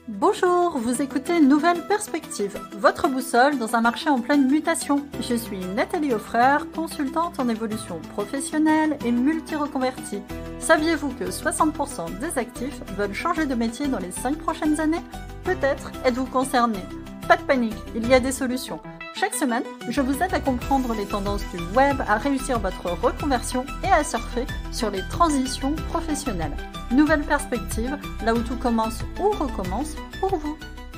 Bonjour, vous écoutez Nouvelle Perspective, votre boussole dans un marché en pleine mutation. Je suis Nathalie Offreur, consultante en évolution professionnelle et multi-reconvertie. Saviez-vous que 60% des actifs veulent changer de métier dans les 5 prochaines années? Peut-être êtes-vous concerné. Pas de panique, il y a des solutions. Chaque semaine, je vous aide à comprendre les tendances du web, à réussir votre reconversion et à surfer sur les transitions professionnelles. Nouvelle perspective, là où tout commence ou recommence pour vous.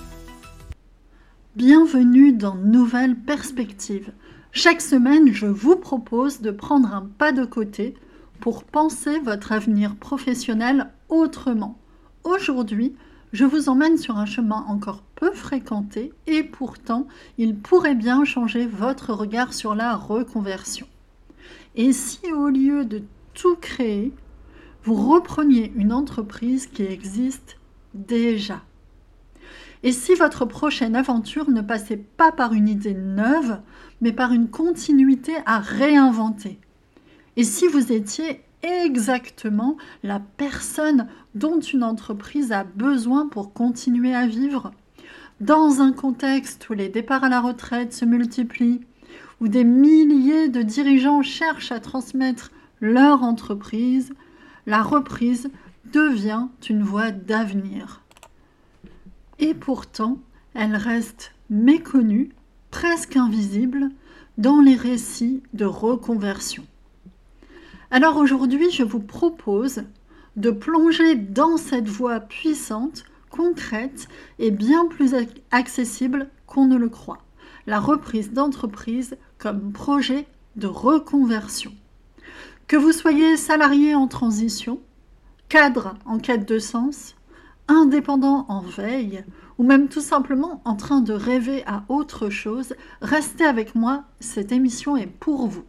Bienvenue dans Nouvelle Perspective. Chaque semaine, je vous propose de prendre un pas de côté pour penser votre avenir professionnel autrement. Aujourd'hui, je vous emmène sur un chemin encore peu fréquenté et pourtant, il pourrait bien changer votre regard sur la reconversion. Et si au lieu de tout créer, vous repreniez une entreprise qui existe déjà? Et si votre prochaine aventure ne passait pas par une idée neuve, mais par une continuité à réinventer? Et si vous étiez exactement la personne dont une entreprise a besoin pour continuer à vivre, dans un contexte où les départs à la retraite se multiplient, où des milliers de dirigeants cherchent à transmettre leur entreprise, la reprise devient une voie d'avenir. Et pourtant, elle reste méconnue, presque invisible, dans les récits de reconversion. Alors aujourd'hui, je vous propose de plonger dans cette voie puissante, concrète et bien plus accessible qu'on ne le croit. La reprise d'entreprise comme projet de reconversion. Que vous soyez salarié en transition, cadre en quête de sens, indépendant en veille, ou même tout simplement en train de rêver à autre chose, restez avec moi, cette émission est pour vous.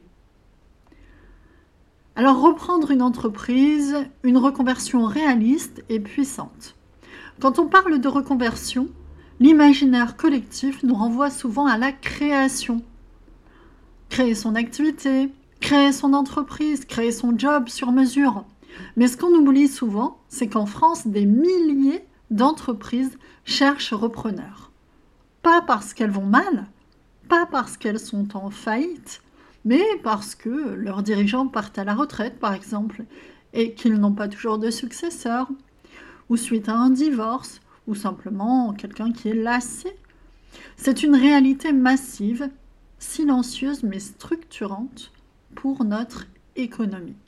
Alors reprendre une entreprise, une reconversion réaliste et puissante. Quand on parle de reconversion, l'imaginaire collectif nous renvoie souvent à la création. Créer son activité, créer son entreprise, créer son job sur mesure. Mais ce qu'on oublie souvent, c'est qu'en France, des milliers d'entreprises cherchent repreneurs. Pas parce qu'elles vont mal, pas parce qu'elles sont en faillite, mais parce que leurs dirigeants partent à la retraite, par exemple, et qu'ils n'ont pas toujours de successeur, ou suite à un divorce, ou simplement quelqu'un qui est lassé. C'est une réalité massive, silencieuse mais structurante pour notre économie.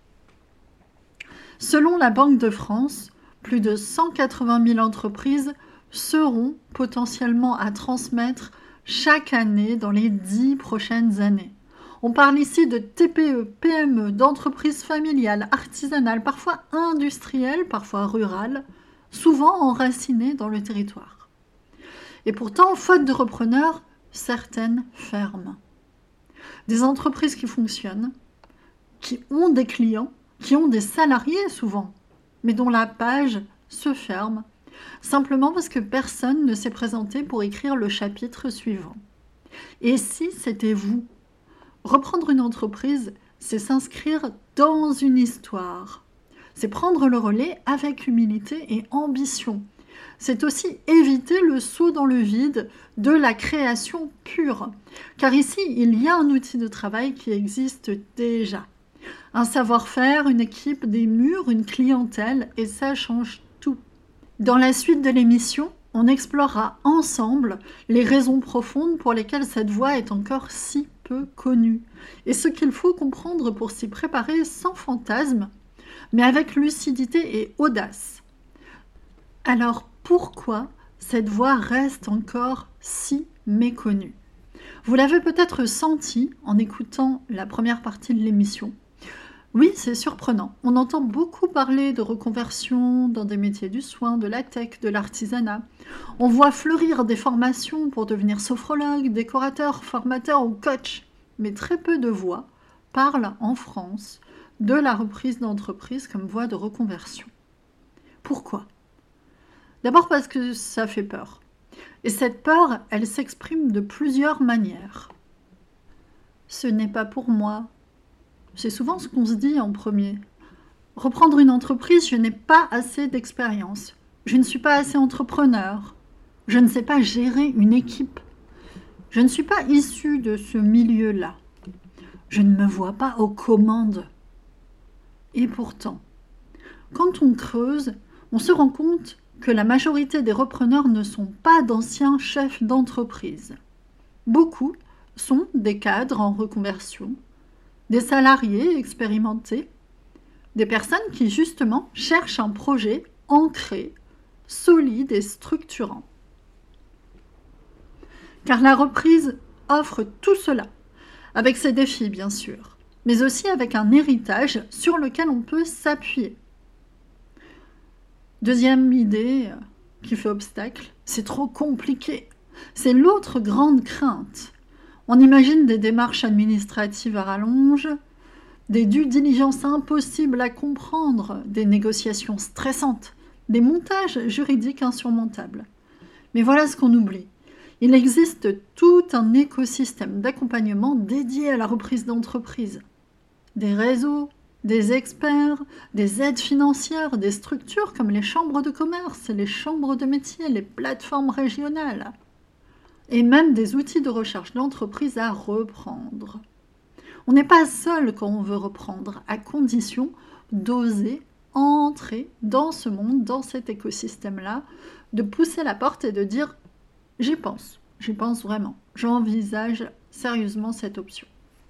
Selon la Banque de France, plus de 180 000 entreprises seront potentiellement à transmettre chaque année dans les 10 prochaines années. On parle ici de TPE, PME, d'entreprises familiales, artisanales, parfois industrielles, parfois rurales, souvent enracinées dans le territoire. Et pourtant, faute de repreneurs, certaines ferment. Des entreprises qui fonctionnent, qui ont des clients, qui ont des salariés souvent, mais dont la page se ferme, simplement parce que personne ne s'est présenté pour écrire le chapitre suivant. Et si c'était vous? Reprendre une entreprise, c'est s'inscrire dans une histoire. C'est prendre le relais avec humilité et ambition. C'est aussi éviter le saut dans le vide de la création pure. Car ici, il y a un outil de travail qui existe déjà. Un savoir-faire, une équipe, des murs, une clientèle, et ça change tout. Dans la suite de l'émission, on explorera ensemble les raisons profondes pour lesquelles cette voie est encore si peu connue, et ce qu'il faut comprendre pour s'y préparer sans fantasme, mais avec lucidité et audace. Alors pourquoi cette voie reste encore si méconnue? Vous l'avez peut-être senti en écoutant la première partie de l'émission. Oui, c'est surprenant. On entend beaucoup parler de reconversion dans des métiers du soin, de la tech, de l'artisanat. On voit fleurir des formations pour devenir sophrologue, décorateur, formateur ou coach. Mais très peu de voix parlent en France de la reprise d'entreprise comme voie de reconversion. Pourquoi? D'abord parce que ça fait peur. Et cette peur, elle s'exprime de plusieurs manières. Ce n'est pas pour moi. C'est souvent ce qu'on se dit en premier. Reprendre une entreprise, je n'ai pas assez d'expérience. Je ne suis pas assez entrepreneur. Je ne sais pas gérer une équipe. Je ne suis pas issu de ce milieu-là. Je ne me vois pas aux commandes. Et pourtant, quand on creuse, on se rend compte que la majorité des repreneurs ne sont pas d'anciens chefs d'entreprise. Beaucoup sont des cadres en reconversion, des salariés expérimentés, des personnes qui justement cherchent un projet ancré, solide et structurant. Car la reprise offre tout cela, avec ses défis bien sûr, mais aussi avec un héritage sur lequel on peut s'appuyer. Deuxième idée qui fait obstacle, c'est trop compliqué. C'est l'autre grande crainte. On imagine des démarches administratives à rallonge, des due diligence impossibles à comprendre, des négociations stressantes, des montages juridiques insurmontables. Mais voilà ce qu'on oublie. Il existe tout un écosystème d'accompagnement dédié à la reprise d'entreprise. Des réseaux, des experts, des aides financières, des structures comme les chambres de commerce, les chambres de métiers, les plateformes régionales. Et même des outils de recherche d'entreprise à reprendre. On n'est pas seul quand on veut reprendre, à condition d'oser entrer dans ce monde, dans cet écosystème-là, de pousser la porte et de dire « j'y pense vraiment, j'envisage sérieusement cette option ».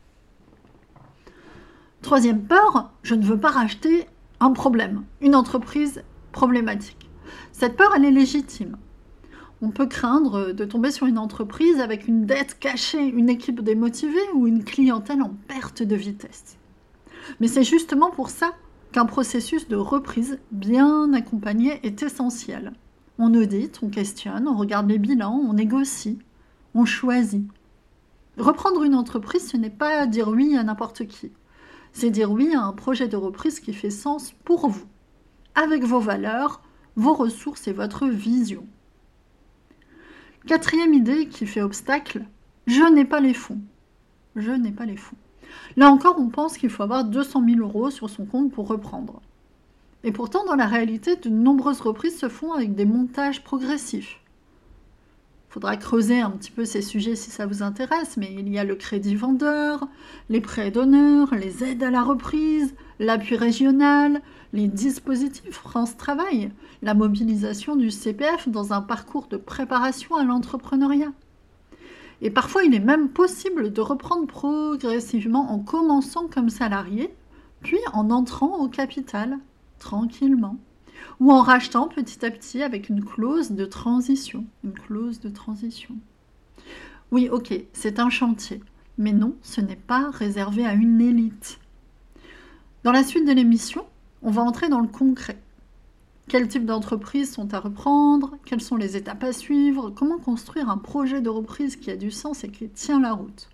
Troisième peur, je ne veux pas racheter un problème, une entreprise problématique. Cette peur, elle est légitime. On peut craindre de tomber sur une entreprise avec une dette cachée, une équipe démotivée ou une clientèle en perte de vitesse. Mais c'est justement pour ça qu'un processus de reprise bien accompagné est essentiel. On audite, on questionne, on regarde les bilans, on négocie, on choisit. Reprendre une entreprise, ce n'est pas dire oui à n'importe qui. C'est dire oui à un projet de reprise qui fait sens pour vous, avec vos valeurs, vos ressources et votre vision. Quatrième idée qui fait obstacle, je n'ai pas les fonds. Je n'ai pas les fonds. Là encore, on pense qu'il faut avoir 200 000 € sur son compte pour reprendre. Et pourtant, dans la réalité, de nombreuses reprises se font avec des montages progressifs. Il faudra creuser un petit peu ces sujets si ça vous intéresse, mais il y a le crédit vendeur, les prêts d'honneur, les aides à la reprise, l'appui régional, les dispositifs France Travail, la mobilisation du CPF dans un parcours de préparation à l'entrepreneuriat. Et parfois, il est même possible de reprendre progressivement en commençant comme salarié, puis en entrant au capital, tranquillement, ou en rachetant petit à petit avec une clause de transition. Une clause de transition. Oui, ok, c'est un chantier, mais non, ce n'est pas réservé à une élite. Dans la suite de l'émission, on va entrer dans le concret. Quels types d'entreprises sont à reprendre? Quelles sont les étapes à suivre? Comment construire un projet de reprise qui a du sens et qui tient la route?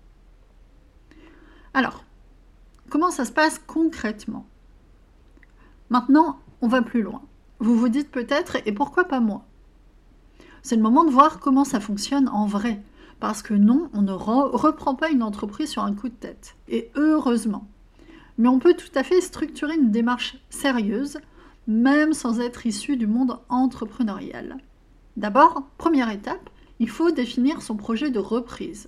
Alors, comment ça se passe concrètement? Maintenant, on va plus loin. Vous vous dites peut-être, et pourquoi pas moi? C'est le moment de voir comment ça fonctionne en vrai. Parce que non, on ne reprend pas une entreprise sur un coup de tête. Et heureusement. Mais on peut tout à fait structurer une démarche sérieuse, même sans être issu du monde entrepreneurial. D'abord, première étape, il faut définir son projet de reprise.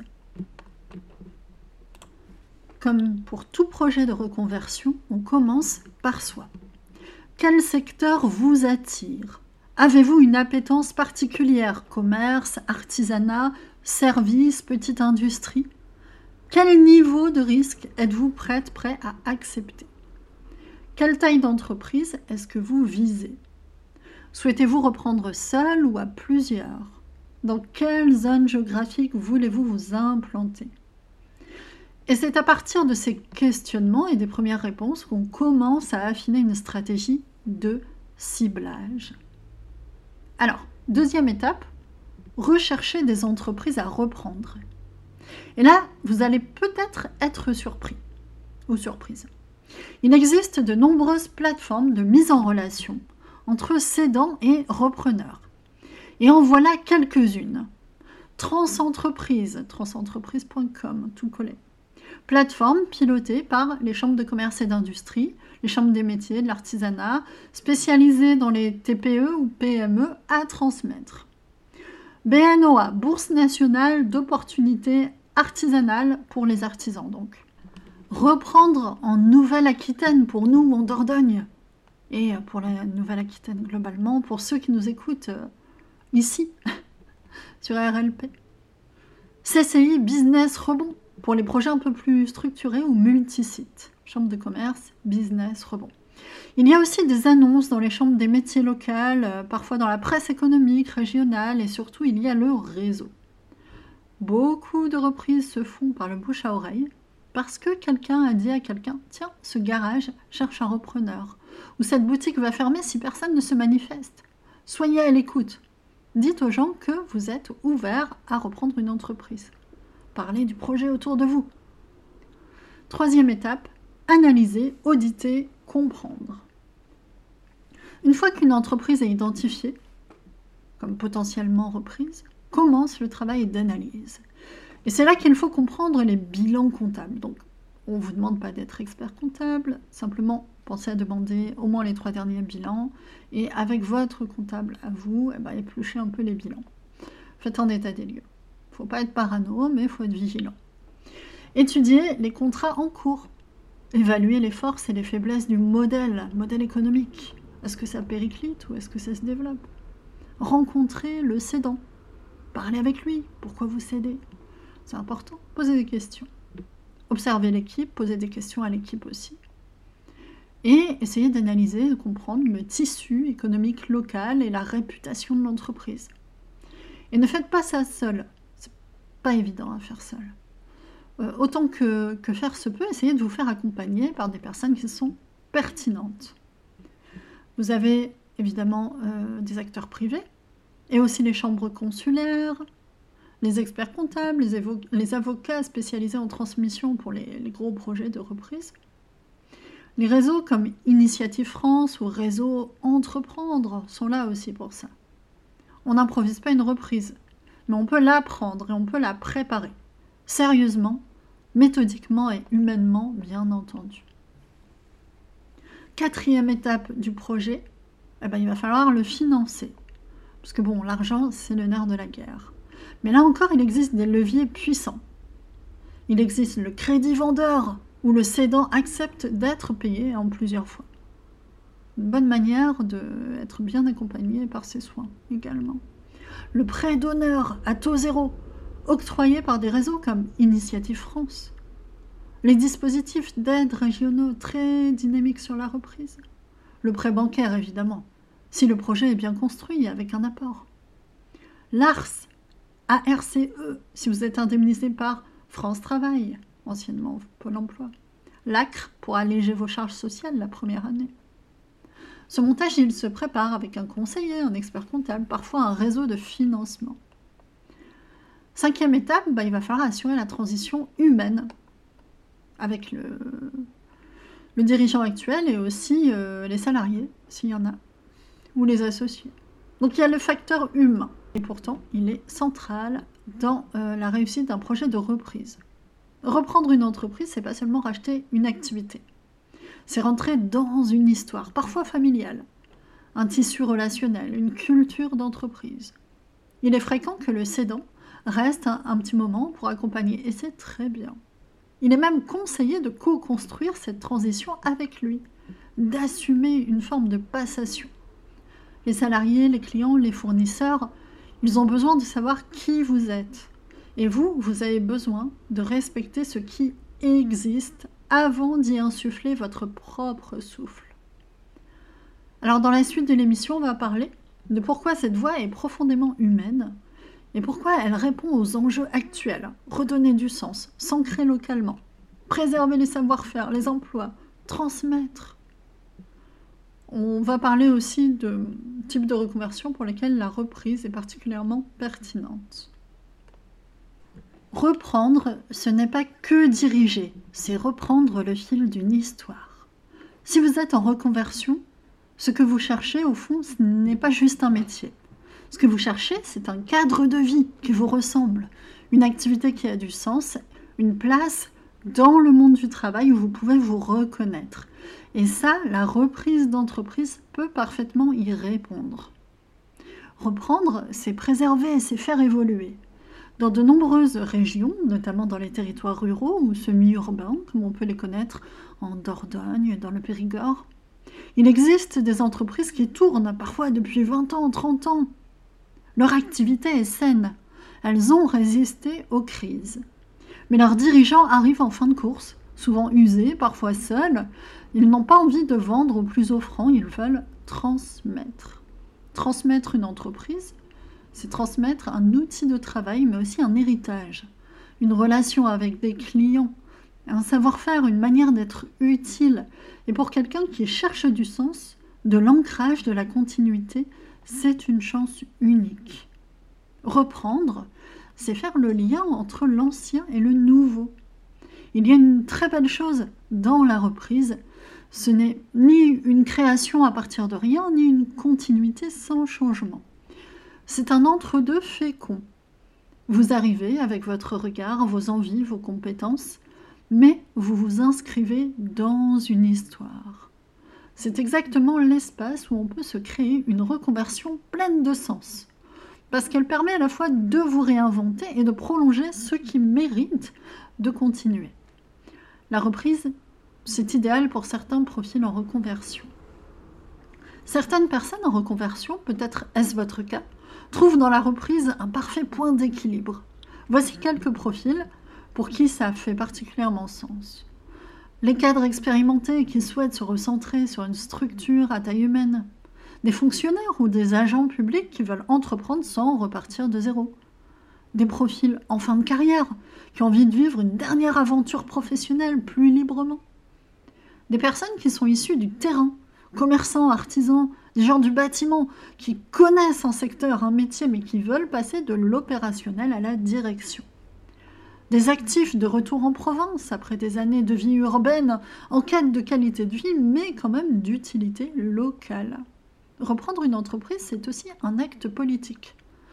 Comme pour tout projet de reconversion, on commence par soi. Quel secteur vous attire? Avez-vous une appétence particulière? Commerce, artisanat, service, petite industrie? Quel niveau de risque êtes-vous prêt à accepter? Quelle taille d'entreprise est-ce que vous visez? Souhaitez-vous reprendre seul ou à plusieurs? Dans quelle zone géographique voulez-vous vous implanter? Et c'est à partir de ces questionnements et des premières réponses qu'on commence à affiner une stratégie de ciblage. Alors, deuxième étape, rechercher des entreprises à reprendre. Et là, vous allez peut-être être surpris ou surprise. Il existe de nombreuses plateformes de mise en relation entre cédants et repreneurs. Et en voilà quelques-unes. Transentreprise, transentreprise.com, tout collé. Plateforme pilotée par les chambres de commerce et d'industrie, les chambres des métiers, de l'artisanat, spécialisées dans les TPE ou PME à transmettre. BNOA, Bourse nationale d'opportunités artisanales pour les artisans donc. Reprendre en Nouvelle-Aquitaine pour nous en Dordogne et pour la Nouvelle-Aquitaine globalement, pour ceux qui nous écoutent ici sur RLP. CCI Business Rebond pour les projets un peu plus structurés ou multisites. Chambre de commerce, business, rebond. Il y a aussi des annonces dans les chambres des métiers locales, parfois dans la presse économique, régionale, et surtout il y a le réseau. Beaucoup de reprises se font par le bouche à oreille, parce que quelqu'un a dit à quelqu'un « Tiens, ce garage cherche un repreneur » ou « Cette boutique va fermer si personne ne se manifeste ». Soyez à l'écoute. Dites aux gens que vous êtes ouverts à reprendre une entreprise. Parlez du projet autour de vous. Troisième étape, analyser, auditer, comprendre. Une fois qu'une entreprise est identifiée, comme potentiellement reprise, commence le travail d'analyse. Et c'est là qu'il faut comprendre les bilans comptables. Donc, on ne vous demande pas d'être expert comptable, simplement pensez à demander au moins les 3 derniers bilans, et avec votre comptable à vous, épluchez un peu les bilans. Faites un état des lieux. Il ne faut pas être parano, mais il faut être vigilant. Étudiez les contrats en cours. Évaluer les forces et les faiblesses du modèle économique. Est-ce que ça périclite ou est-ce que ça se développe? Rencontrer le cédant. Parlez avec lui. Pourquoi vous cédez? C'est important. Posez des questions. Observez l'équipe, posez des questions à l'équipe aussi. Et essayez d'analyser, de comprendre le tissu économique local et la réputation de l'entreprise. Et ne faites pas ça seul. C'est pas évident à faire seul. Autant que faire se peut, essayez de vous faire accompagner par des personnes qui sont pertinentes. Vous avez évidemment des acteurs privés, et aussi les chambres consulaires, les experts comptables, les avocats spécialisés en transmission pour les gros projets de reprise. Les réseaux comme Initiative France ou Réseau Entreprendre sont là aussi pour ça. On n'improvise pas une reprise, mais on peut l'apprendre et on peut la préparer. Sérieusement, méthodiquement et humainement, bien entendu. Quatrième étape du projet, il va falloir le financer. Parce que l'argent, c'est le nerf de la guerre. Mais là encore, il existe des leviers puissants. Il existe le crédit vendeur, où le cédant accepte d'être payé en plusieurs fois. Une bonne manière d'être bien accompagné par ses soins également. Le prêt d'honneur à taux zéro, octroyés par des réseaux comme Initiative France. Les dispositifs d'aide régionaux très dynamiques sur la reprise. Le prêt bancaire, évidemment, si le projet est bien construit avec un apport. L'ARCE, ARCE, si vous êtes indemnisé par France Travail, anciennement Pôle emploi. L'ACRE, pour alléger vos charges sociales la première année. Ce montage, il se prépare avec un conseiller, un expert comptable, parfois un réseau de financement. Cinquième étape, il va falloir assurer la transition humaine avec le dirigeant actuel et aussi les salariés, s'il y en a, ou les associés. Donc il y a le facteur humain, et pourtant il est central dans la réussite d'un projet de reprise. Reprendre une entreprise, c'est pas seulement racheter une activité. C'est rentrer dans une histoire, parfois familiale, un tissu relationnel, une culture d'entreprise. Il est fréquent que le cédant reste un petit moment pour accompagner, et c'est très bien. Il est même conseillé de co-construire cette transition avec lui, d'assumer une forme de passation. Les salariés, les clients, les fournisseurs, ils ont besoin de savoir qui vous êtes. Et vous avez besoin de respecter ce qui existe avant d'y insuffler votre propre souffle. Alors dans la suite de l'émission, on va parler de pourquoi cette voie est profondément humaine et pourquoi elle répond aux enjeux actuels. Redonner du sens, s'ancrer localement, préserver les savoir-faire, les emplois, transmettre. On va parler aussi de types de reconversion pour lesquels la reprise est particulièrement pertinente. Reprendre, ce n'est pas que diriger, c'est reprendre le fil d'une histoire. Si vous êtes en reconversion, ce que vous cherchez, au fond, ce n'est pas juste un métier. Ce que vous cherchez, c'est un cadre de vie qui vous ressemble, une activité qui a du sens, une place dans le monde du travail où vous pouvez vous reconnaître. Et ça, la reprise d'entreprise peut parfaitement y répondre. Reprendre, c'est préserver, c'est faire évoluer. Dans de nombreuses régions, notamment dans les territoires ruraux ou semi-urbains, comme on peut les connaître en Dordogne, dans le Périgord, il existe des entreprises qui tournent parfois depuis 20 ans, 30 ans. Leur activité est saine. Elles ont résisté aux crises. Mais leurs dirigeants arrivent en fin de course, souvent usés, parfois seuls. Ils n'ont pas envie de vendre au plus offrant, ils veulent transmettre. Transmettre une entreprise, c'est transmettre un outil de travail, mais aussi un héritage, une relation avec des clients, un savoir-faire, une manière d'être utile. Et pour quelqu'un qui cherche du sens, de l'ancrage, de la continuité, c'est une chance unique. Reprendre, c'est faire le lien entre l'ancien et le nouveau. Il y a une très belle chose dans la reprise. Ce n'est ni une création à partir de rien, ni une continuité sans changement. C'est un entre-deux fécond. Vous arrivez avec votre regard, vos envies, vos compétences, mais vous vous inscrivez dans une histoire. C'est exactement l'espace où on peut se créer une reconversion pleine de sens, parce qu'elle permet à la fois de vous réinventer et de prolonger ce qui mérite de continuer. La reprise, c'est idéal pour certains profils en reconversion. Certaines personnes en reconversion, peut-être est-ce votre cas, trouvent dans la reprise un parfait point d'équilibre. Voici quelques profils pour qui ça fait particulièrement sens. Les cadres expérimentés qui souhaitent se recentrer sur une structure à taille humaine. Des fonctionnaires ou des agents publics qui veulent entreprendre sans repartir de zéro. Des profils en fin de carrière qui ont envie de vivre une dernière aventure professionnelle plus librement. Des personnes qui sont issues du terrain, commerçants, artisans, des gens du bâtiment qui connaissent un secteur, un métier, mais qui veulent passer de l'opérationnel à la direction. Des actifs de retour en province après des années de vie urbaine en quête de qualité de vie, mais quand même d'utilité locale. Reprendre une entreprise, c'est aussi un acte politique.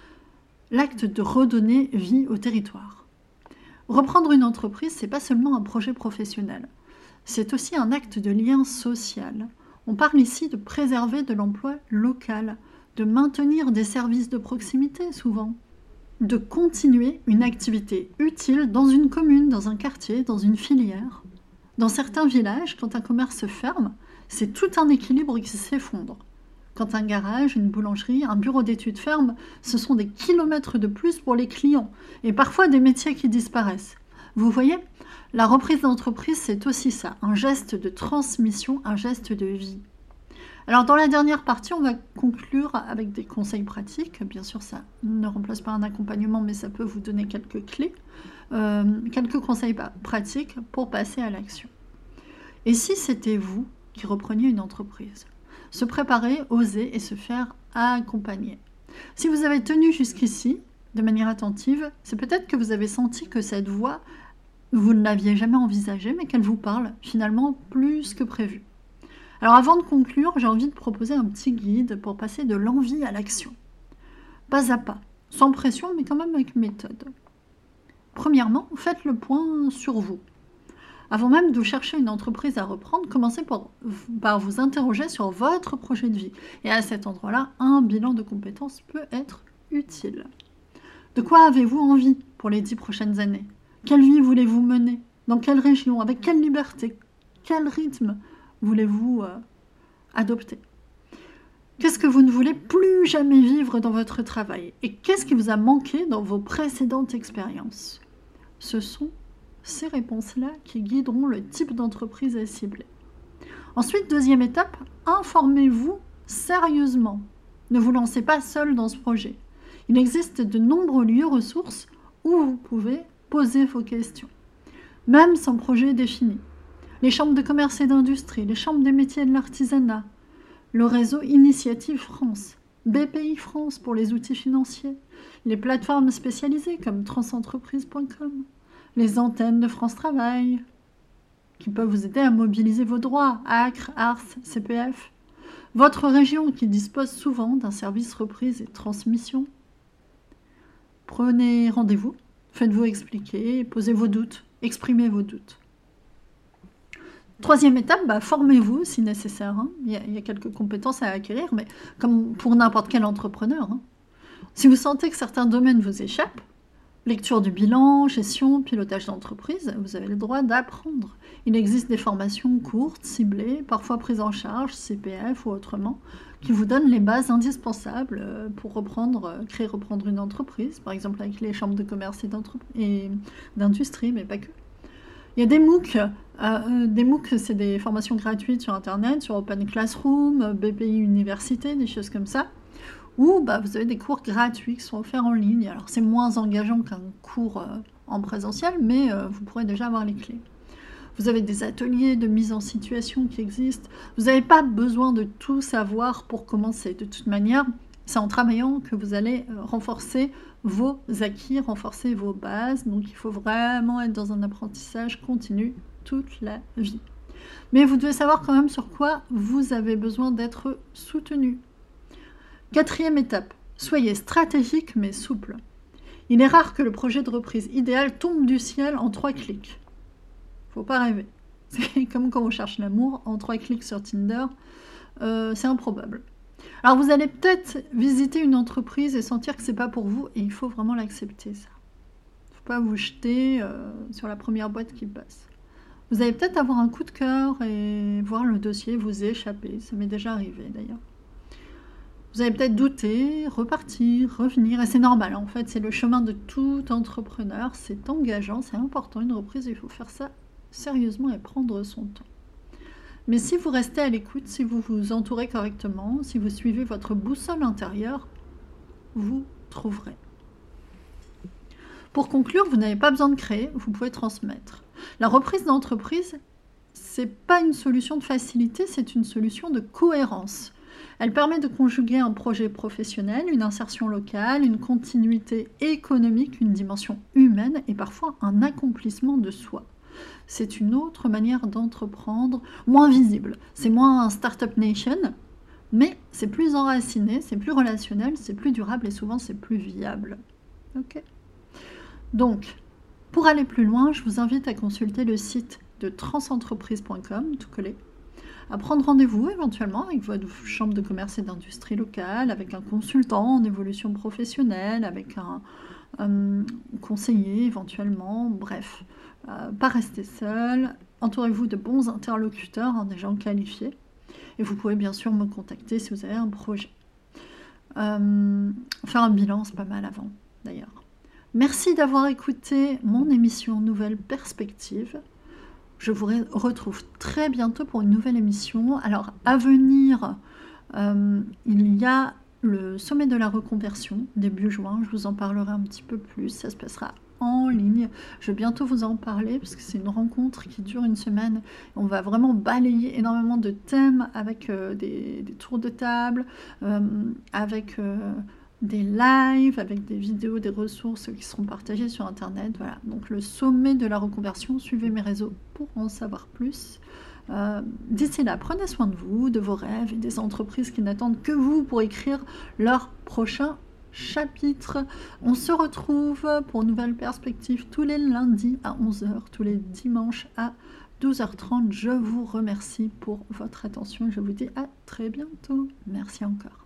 L'acte de redonner vie au territoire. Reprendre une entreprise, c'est pas seulement un projet professionnel. C'est aussi un acte de lien social. On parle ici de préserver de l'emploi local, de maintenir des services de proximité souvent, de continuer une activité utile dans une commune, dans un quartier, dans une filière. Dans certains villages, quand un commerce ferme, c'est tout un équilibre qui s'effondre. Quand un garage, une boulangerie, un bureau d'études ferme, ce sont des kilomètres de plus pour les clients et parfois des métiers qui disparaissent. Vous voyez, la reprise d'entreprise, c'est aussi ça, un geste de transmission, un geste de vie. Alors dans la dernière partie, on va conclure avec des conseils pratiques. Bien sûr, ça ne remplace pas un accompagnement, mais ça peut vous donner quelques clés, quelques conseils pratiques pour passer à l'action. Et si c'était vous qui repreniez une entreprise ? Se préparer, oser et se faire accompagner. Si vous avez tenu jusqu'ici, de manière attentive, c'est peut-être que vous avez senti que cette voie, vous ne l'aviez jamais envisagée, mais qu'elle vous parle finalement plus que prévu. Alors avant de conclure, j'ai envie de proposer un petit guide pour passer de l'envie à l'action. Pas à pas, sans pression, mais quand même avec méthode. Premièrement, faites le point sur vous. Avant même de chercher une entreprise à reprendre, commencez par vous interroger sur votre projet de vie. Et à cet endroit-là, un bilan de compétences peut être utile. De quoi avez-vous envie pour les 10 prochaines années ? Quelle vie voulez-vous mener ? Dans quelle région ? Avec quelle liberté ? Quel rythme voulez-vous adopter ? Qu'est-ce que vous ne voulez plus jamais vivre dans votre travail ? Et qu'est-ce qui vous a manqué dans vos précédentes expériences ? Ce sont ces réponses-là qui guideront le type d'entreprise à cibler. Ensuite, deuxième étape, informez-vous sérieusement. Ne vous lancez pas seul dans ce projet. Il existe de nombreux lieux ressources où vous pouvez poser vos questions, même sans projet défini. Les chambres de commerce et d'industrie, les chambres des métiers et de l'artisanat, le réseau Initiative France, BPI France pour les outils financiers, les plateformes spécialisées comme transentreprise.com, les antennes de France Travail, qui peuvent vous aider à mobiliser vos droits, ACRE, ARS, CPF, votre région qui dispose souvent d'un service reprise et transmission. Prenez rendez-vous, faites-vous expliquer, posez vos doutes, exprimez vos doutes. Troisième étape, formez-vous si nécessaire. Hein. Il y a quelques compétences à acquérir, mais comme pour n'importe quel entrepreneur. Hein. Si vous sentez que certains domaines vous échappent, lecture du bilan, gestion, pilotage d'entreprise, vous avez le droit d'apprendre. Il existe des formations courtes, ciblées, parfois prises en charge, CPF ou autrement, qui vous donnent les bases indispensables pour reprendre une entreprise, par exemple avec les chambres de commerce et d'industrie, mais pas que. Il y a des MOOC. Des MOOC, c'est des formations gratuites sur Internet, sur Open Classroom, BPI Université, des choses comme ça, où vous avez des cours gratuits qui sont offerts en ligne. Alors, c'est moins engageant qu'un cours en présentiel, mais vous pourrez déjà avoir les clés. Vous avez des ateliers de mise en situation qui existent. Vous n'avez pas besoin de tout savoir pour commencer. De toute manière, c'est en travaillant que vous allez renforcer vos acquis, renforcer vos bases. Donc, il faut vraiment être dans un apprentissage continu toute la vie. Mais vous devez savoir quand même sur quoi vous avez besoin d'être soutenu. Quatrième étape, soyez stratégique mais souple. Il est rare que le projet de reprise idéal tombe du ciel en 3 clics. Faut pas rêver. C'est comme quand on cherche l'amour, en 3 clics sur Tinder, c'est improbable. Alors vous allez peut-être visiter une entreprise et sentir que c'est pas pour vous, et il faut vraiment l'accepter, ça. Faut pas vous jeter sur la première boîte qui passe. Vous allez peut-être avoir un coup de cœur et voir le dossier vous échapper, ça m'est déjà arrivé d'ailleurs. Vous allez peut-être douter, repartir, revenir, et c'est normal, en fait, c'est le chemin de tout entrepreneur, c'est engageant, c'est important, une reprise, il faut faire ça sérieusement et prendre son temps. Mais si vous restez à l'écoute, si vous vous entourez correctement, si vous suivez votre boussole intérieure, vous trouverez. Pour conclure, vous n'avez pas besoin de créer, vous pouvez transmettre. La reprise d'entreprise, c'est pas une solution de facilité, c'est une solution de cohérence. Elle permet de conjuguer un projet professionnel, une insertion locale, une continuité économique, une dimension humaine et parfois un accomplissement de soi. C'est une autre manière d'entreprendre, moins visible. C'est moins un Startup Nation, mais c'est plus enraciné, c'est plus relationnel, c'est plus durable et souvent c'est plus viable. Ok. Donc, pour aller plus loin, je vous invite à consulter le site de transentreprise.com, tout collé, à prendre rendez-vous éventuellement avec votre chambre de commerce et d'industrie locale, avec un consultant en évolution professionnelle, avec un conseiller éventuellement, bref. Pas rester seul, entourez-vous de bons interlocuteurs, des gens qualifiés, et vous pouvez bien sûr me contacter si vous avez un projet. Faire un bilan, c'est pas mal avant, d'ailleurs. Merci d'avoir écouté mon émission Nouvelle Perspective. Je vous retrouve très bientôt pour une nouvelle émission. Alors, à venir, il y a le sommet de la reconversion, début juin. Je vous en parlerai un petit peu plus. Ça se passera en ligne. Je vais bientôt vous en parler parce que c'est une rencontre qui dure une semaine. On va vraiment balayer énormément de thèmes avec des tours de table, avec des lives, avec des vidéos, des ressources qui seront partagées sur Internet. Voilà. Donc le sommet de la reconversion, suivez mes réseaux pour en savoir plus. D'ici là, prenez soin de vous, de vos rêves et des entreprises qui n'attendent que vous pour écrire leur prochain chapitre. On se retrouve pour une nouvelle perspective tous les lundis à 11h, tous les dimanches à 12h30. Je vous remercie pour votre attention et je vous dis à très bientôt. Merci encore.